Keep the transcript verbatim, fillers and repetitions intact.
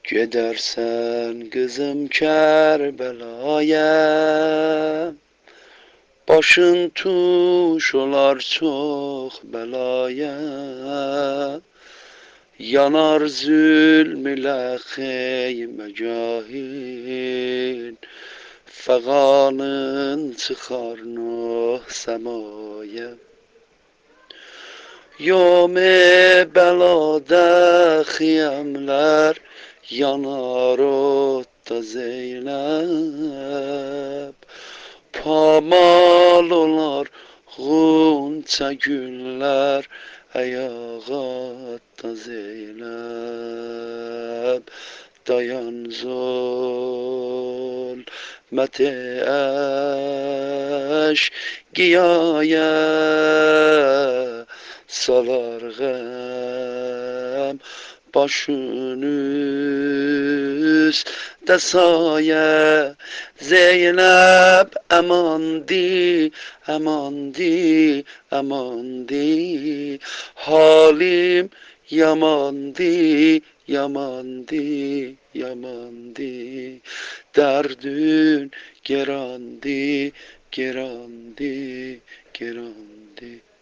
Gidersen kızım Kerbela'ya, başın tuş olar çok belaya. Yanar zulm ile xeyme cahil, feganın çıkar noh semaya. Yome belada xiyemler, yanar otta Zeynep. Pamal olar ğunça güller, ayağatta Zeynep. Dayan zulmete eşkıyaya, salar gam başın üstte saye. Zeynep emandi, emandi, emandi. Halim yamandi, yamandi, yamandi. Derdün gerandi, gerandi, gerandi.